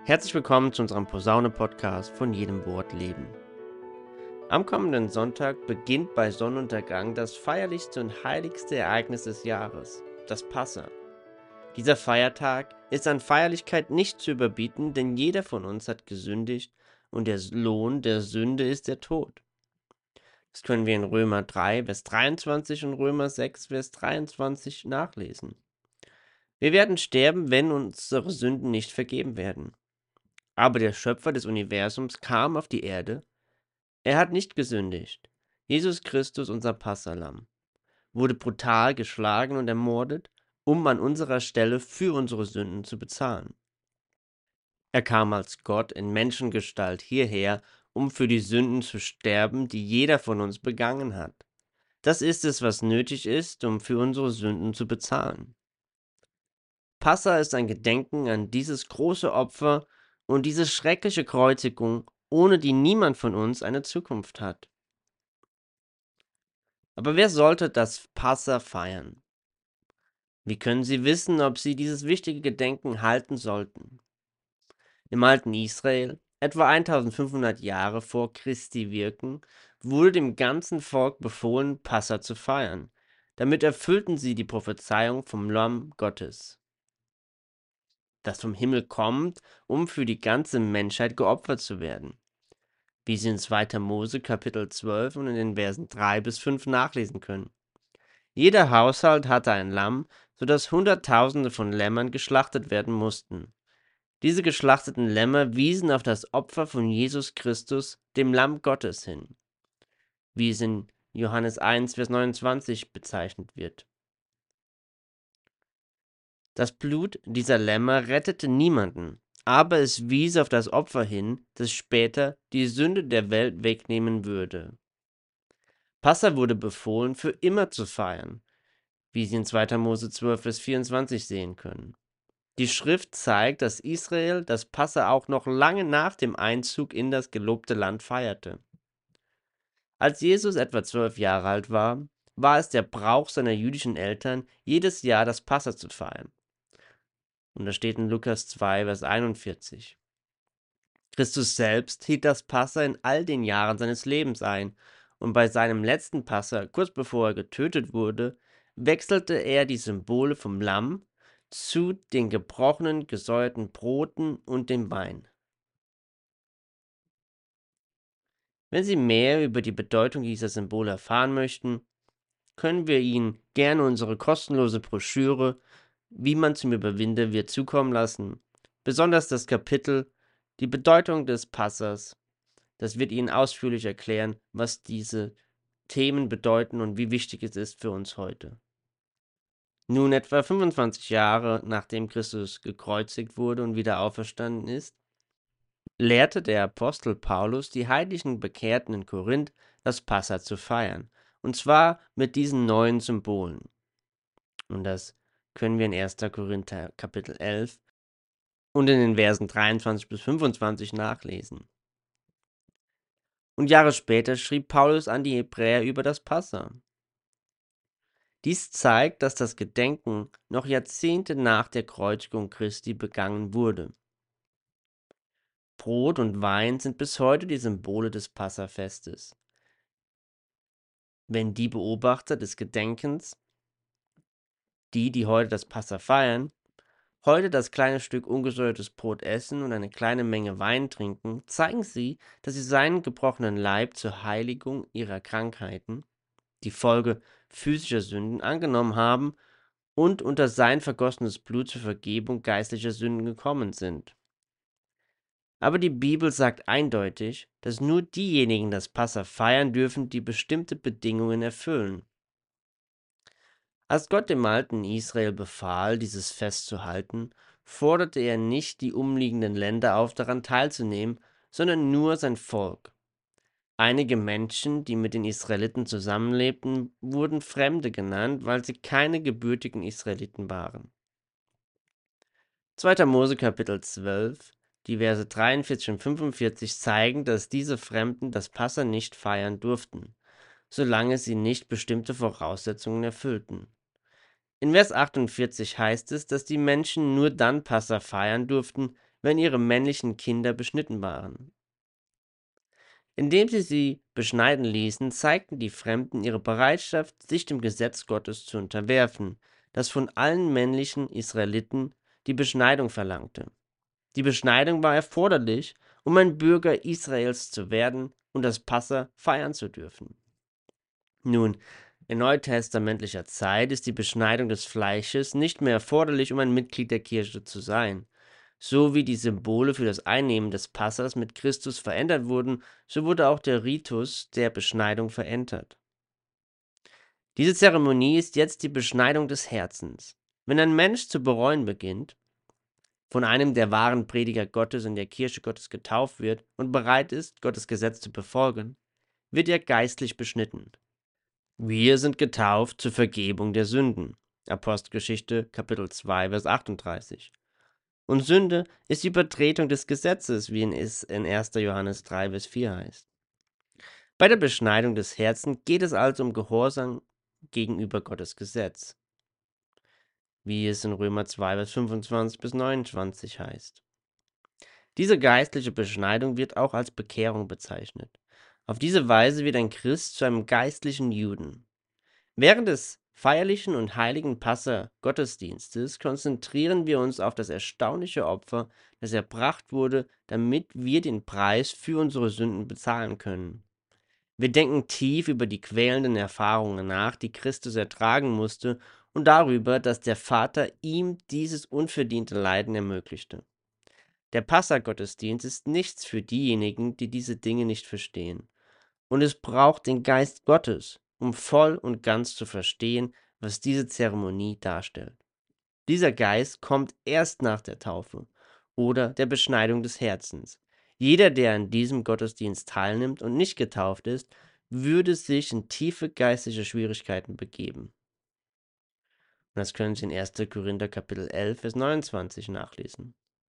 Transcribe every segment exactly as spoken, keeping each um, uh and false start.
Herzlich willkommen zu unserem Posaune-Podcast von jedem Wort Leben. Am kommenden Sonntag beginnt bei Sonnenuntergang das feierlichste und heiligste Ereignis des Jahres, das Passa. Dieser Feiertag ist an Feierlichkeit nicht zu überbieten, denn jeder von uns hat gesündigt und der Lohn der Sünde ist der Tod. Das können wir in Römer drei, Vers dreiundzwanzig und Römer sechs, Vers dreiundzwanzig nachlesen. Wir werden sterben, wenn unsere Sünden nicht vergeben werden. Aber der Schöpfer des Universums kam auf die Erde. Er hat nicht gesündigt. Jesus Christus, unser Passahlamm, wurde brutal geschlagen und ermordet, um an unserer Stelle für unsere Sünden zu bezahlen. Er kam als Gott in Menschengestalt hierher, um für die Sünden zu sterben, die jeder von uns begangen hat. Das ist es, was nötig ist, um für unsere Sünden zu bezahlen. Passa ist ein Gedenken an dieses große Opfer und diese schreckliche Kreuzigung, ohne die niemand von uns eine Zukunft hat. Aber wer sollte das Passa feiern? Wie können sie wissen, ob sie dieses wichtige Gedenken halten sollten? Im alten Israel, etwa eintausendfünfhundert Jahre vor Christi Wirken, wurde dem ganzen Volk befohlen, Passa zu feiern. Damit erfüllten sie die Prophezeiung vom Lamm Gottes, das vom Himmel kommt, um für die ganze Menschheit geopfert zu werden, wie Sie in zweiter Mose Kapitel zwölf und in den Versen drei bis fünf nachlesen können. Jeder Haushalt hatte ein Lamm, sodass Hunderttausende von Lämmern geschlachtet werden mussten. Diese geschlachteten Lämmer wiesen auf das Opfer von Jesus Christus, dem Lamm Gottes, hin, wie es in Johannes eins, Vers neunundzwanzig bezeichnet wird. Das Blut dieser Lämmer rettete niemanden, aber es wies auf das Opfer hin, das später die Sünde der Welt wegnehmen würde. Passa wurde befohlen, für immer zu feiern, wie Sie in zweiter Mose zwölf, Vers vierundzwanzig sehen können. Die Schrift zeigt, dass Israel das Passa auch noch lange nach dem Einzug in das gelobte Land feierte. Als Jesus etwa zwölf Jahre alt war, war es der Brauch seiner jüdischen Eltern, jedes Jahr das Passa zu feiern. Und das steht in Lukas zwei, Vers einundvierzig. Christus selbst hielt das Passa in all den Jahren seines Lebens ein, und bei seinem letzten Passa, kurz bevor er getötet wurde, wechselte er die Symbole vom Lamm zu den gebrochenen, gesäuerten Broten und dem Wein. Wenn Sie mehr über die Bedeutung dieser Symbole erfahren möchten, können wir Ihnen gerne unsere kostenlose Broschüre Wie man zum Überwinder wird zukommen lassen. Besonders das Kapitel Die Bedeutung des Passas. Das wird Ihnen ausführlich erklären, was diese Themen bedeuten und wie wichtig es ist für uns heute. Nun, etwa fünfundzwanzig Jahre nachdem Christus gekreuzigt wurde und wieder auferstanden ist, lehrte der Apostel Paulus die heidnischen Bekehrten in Korinth, das Passa zu feiern, und zwar mit diesen neuen Symbolen. Und das können wir in erster Korinther Kapitel elf und in den Versen dreiundzwanzig bis fünfundzwanzig nachlesen. Und Jahre später schrieb Paulus an die Hebräer über das Passa. Dies zeigt, dass das Gedenken noch Jahrzehnte nach der Kreuzigung Christi begangen wurde. Brot und Wein sind bis heute die Symbole des Passafestes. Wenn die Beobachter des Gedenkens, die, die heute das Passa feiern, heute das kleine Stück ungesäuertes Brot essen und eine kleine Menge Wein trinken, zeigen sie, dass sie seinen gebrochenen Leib zur Heiligung ihrer Krankheiten, die Folge physischer Sünden, angenommen haben und unter sein vergossenes Blut zur Vergebung geistlicher Sünden gekommen sind. Aber die Bibel sagt eindeutig, dass nur diejenigen das Passa feiern dürfen, die bestimmte Bedingungen erfüllen. Als Gott dem alten Israel befahl, dieses Fest zu halten, forderte er nicht die umliegenden Länder auf, daran teilzunehmen, sondern nur sein Volk. Einige Menschen, die mit den Israeliten zusammenlebten, wurden Fremde genannt, weil sie keine gebürtigen Israeliten waren. zweiter Mose Kapitel zwölf, die Verse dreiundvierzig und fünfundvierzig zeigen, dass diese Fremden das Passa nicht feiern durften, solange sie nicht bestimmte Voraussetzungen erfüllten. In Vers achtundvierzig heißt es, dass die Menschen nur dann Passa feiern durften, wenn ihre männlichen Kinder beschnitten waren. Indem sie sie beschneiden ließen, zeigten die Fremden ihre Bereitschaft, sich dem Gesetz Gottes zu unterwerfen, das von allen männlichen Israeliten die Beschneidung verlangte. Die Beschneidung war erforderlich, um ein Bürger Israels zu werden und das Passa feiern zu dürfen. Nun, in neutestamentlicher Zeit ist die Beschneidung des Fleisches nicht mehr erforderlich, um ein Mitglied der Kirche zu sein. So wie die Symbole für das Einnehmen des Passas mit Christus verändert wurden, so wurde auch der Ritus der Beschneidung verändert. Diese Zeremonie ist jetzt die Beschneidung des Herzens. Wenn ein Mensch zu bereuen beginnt, von einem der wahren Prediger Gottes in der Kirche Gottes getauft wird und bereit ist, Gottes Gesetz zu befolgen, wird er geistlich beschnitten. Wir sind getauft zur Vergebung der Sünden. Apostelgeschichte, Kapitel zwei, Vers achtunddreißig. Und Sünde ist die Übertretung des Gesetzes, wie es in erster Johannes drei, Vers vier heißt. Bei der Beschneidung des Herzens geht es also um Gehorsam gegenüber Gottes Gesetz, wie es in Römer zwei, Vers fünfundzwanzig bis neunundzwanzig heißt. Diese geistliche Beschneidung wird auch als Bekehrung bezeichnet. Auf diese Weise wird ein Christ zu einem geistlichen Juden. Während des feierlichen und heiligen Passa-Gottesdienstes konzentrieren wir uns auf das erstaunliche Opfer, das erbracht wurde, damit wir den Preis für unsere Sünden bezahlen können. Wir denken tief über die quälenden Erfahrungen nach, die Christus ertragen musste, und darüber, dass der Vater ihm dieses unverdiente Leiden ermöglichte. Der Passa-Gottesdienst ist nichts für diejenigen, die diese Dinge nicht verstehen. Und es braucht den Geist Gottes, um voll und ganz zu verstehen, was diese Zeremonie darstellt. Dieser Geist kommt erst nach der Taufe oder der Beschneidung des Herzens. Jeder, der an diesem Gottesdienst teilnimmt und nicht getauft ist, würde sich in tiefe geistliche Schwierigkeiten begeben. Und das können Sie in erster Korinther Kapitel elf, Vers neunundzwanzig nachlesen.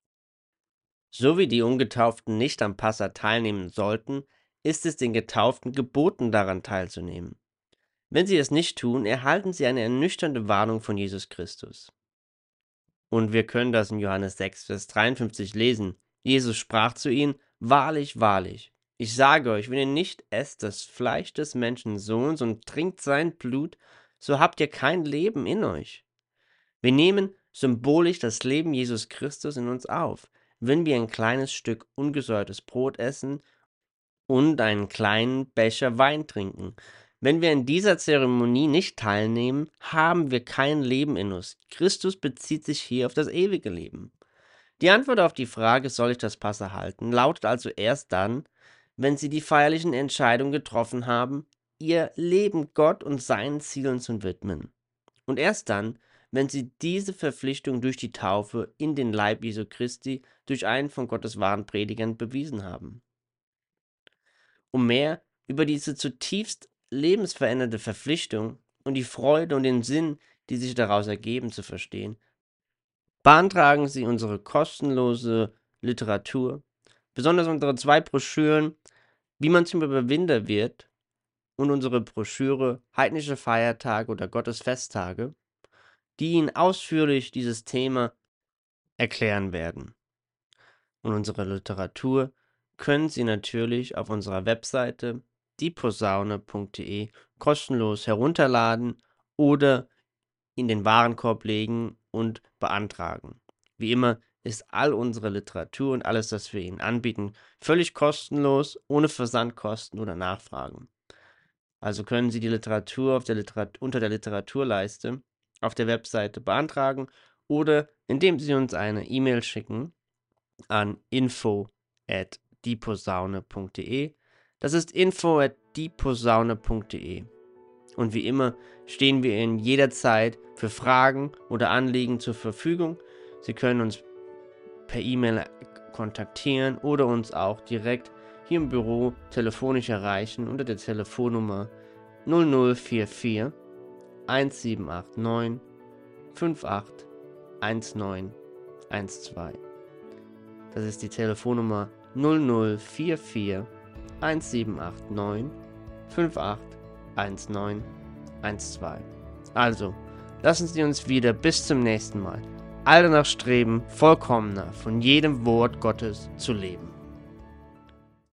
So wie die Ungetauften nicht am Passa teilnehmen sollten, ist es den Getauften geboten, daran teilzunehmen. Wenn sie es nicht tun, erhalten sie eine ernüchternde Warnung von Jesus Christus. Und wir können das in Johannes sechs, Vers dreiundfünfzig lesen. Jesus sprach zu ihnen: Wahrlich, wahrlich, ich sage euch, wenn ihr nicht esst das Fleisch des Menschensohns und trinkt sein Blut, so habt ihr kein Leben in euch. Wir nehmen symbolisch das Leben Jesus Christus in uns auf, wenn wir ein kleines Stück ungesäuertes Brot essen und einen kleinen Becher Wein trinken. Wenn wir in dieser Zeremonie nicht teilnehmen, haben wir kein Leben in uns. Christus bezieht sich hier auf das ewige Leben. Die Antwort auf die Frage, soll ich das Passa halten, lautet also erst dann, wenn Sie die feierlichen Entscheidungen getroffen haben, Ihr Leben Gott und seinen Zielen zu widmen. Und erst dann, wenn Sie diese Verpflichtung durch die Taufe in den Leib Jesu Christi durch einen von Gottes wahren Predigern bewiesen haben. Um mehr über diese zutiefst lebensverändernde Verpflichtung und die Freude und den Sinn, die sich daraus ergeben, zu verstehen, beantragen Sie unsere kostenlose Literatur, besonders unsere zwei Broschüren, wie man zum Überwinder wird, und unsere Broschüre Heidnische Feiertage oder Gottesfesttage, die Ihnen ausführlich dieses Thema erklären werden. Und unsere Literatur können Sie natürlich auf unserer Webseite dieposaune punkt de kostenlos herunterladen oder in den Warenkorb legen und beantragen. Wie immer ist all unsere Literatur und alles, was wir Ihnen anbieten, völlig kostenlos, ohne Versandkosten oder Nachfragen. Also können Sie die Literatur, auf der Literat- unter der Literaturleiste auf der Webseite beantragen oder indem Sie uns eine E-Mail schicken an info at dieposaune punkt de. Das ist info at dieposaune punkt de. Und wie immer stehen wir Ihnen jederzeit für Fragen oder Anliegen zur Verfügung. Sie können uns per E-Mail kontaktieren oder uns auch direkt hier im Büro telefonisch erreichen unter der Telefonnummer null null vier vier eins sieben acht neun fünf acht eins neun eins zwei. Das ist die Telefonnummer null null vier vier eins sieben acht neun fünf acht eins neun eins zwei. Also, lassen Sie uns wieder bis zum nächsten Mal alle danach streben, vollkommener von jedem Wort Gottes zu leben.